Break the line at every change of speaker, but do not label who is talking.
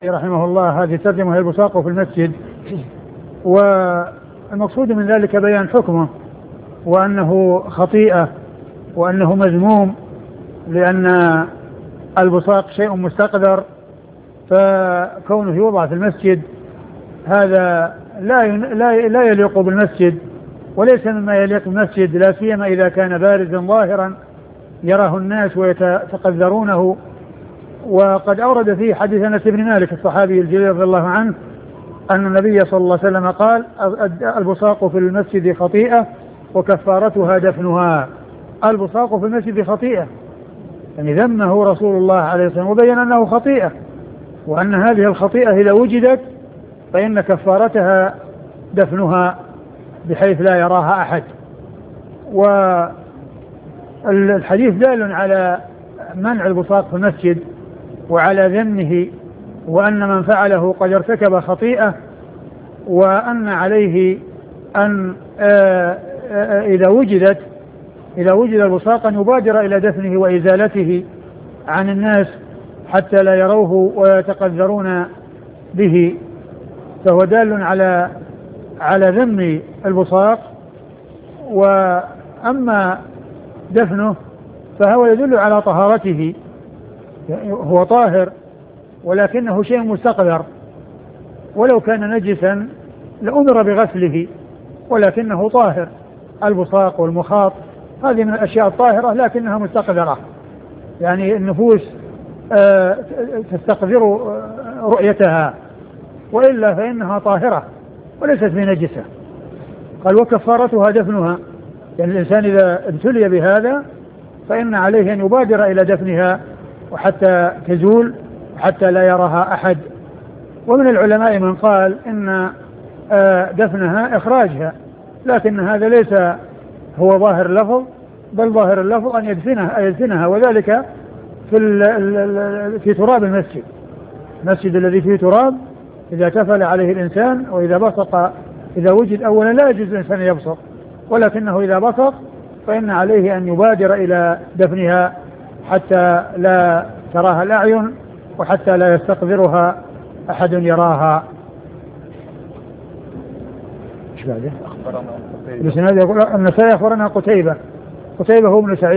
رحمه الله هذه ترجمة البصاق في المسجد، والمقصود من ذلك بيان حكمه وأنه خطيئة وأنه مذموم، لأن البصاق شيء مستقذر، فكونه يوضع في المسجد هذا لا يليق بالمسجد، وليس مما يليق بالمسجد، لا سيما إذا كان بارزا ظاهرا يراه الناس ويتقذرونه. وقد أورد فيه حديث أنس بن مالك الصحابي الجليل رضي الله عنه أن النبي صلى الله عليه وسلم قال: البصاق في المسجد خطيئة وكفارتها دفنها. البصاق في المسجد خطيئة، يعني ذمه رسول الله عليه الصلاة والسلام وبين أنه خطيئة، وأن هذه الخطيئة إذا وجدت فإن كفارتها دفنها بحيث لا يراها أحد. والحديث دال على منع البصاق في المسجد وعلى ذمه، وأن من فعله قد ارتكب خطيئة، وأن عليه أن إذا وجد البصاق أن يبادر إلى دفنه وإزالته عن الناس حتى لا يروه ويتقذرون به، فهو دال على ذم البصاق. وأما دفنه فهو يدل على طهارته، هو طاهر ولكنه شيء مستقذر، ولو كان نجسا لأمر بغسله، ولكنه طاهر. البصاق والمخاط هذه من الأشياء الطاهرة لكنها مستقذرة، يعني النفوس تستقذر رؤيتها، وإلا فإنها طاهرة وليست بنجسة. قال: وكفارتها دفنها، يعني الإنسان إذا ابتلي بهذا فإن عليه أن يبادر إلى دفنها وحتى تزول حتى لا يراها أحد. ومن العلماء من قال إن دفنها إخراجها، لكن هذا ليس هو ظاهر اللفظ، بل ظاهر اللفظ أن يدفنها، وذلك في تراب المسجد الذي فيه تراب، إذا تفل عليه الإنسان وإذا بصق، إذا وجد أولا لا يجوز الإنسان يبصق، ولكنه إذا بصق فإن عليه أن يبادر إلى دفنها حتى لا تراها الأعين وحتى لا يستقذرها أحد يراها. ايش بعده؟ النسائي أخبرنا قتيبة هو ابن سعيد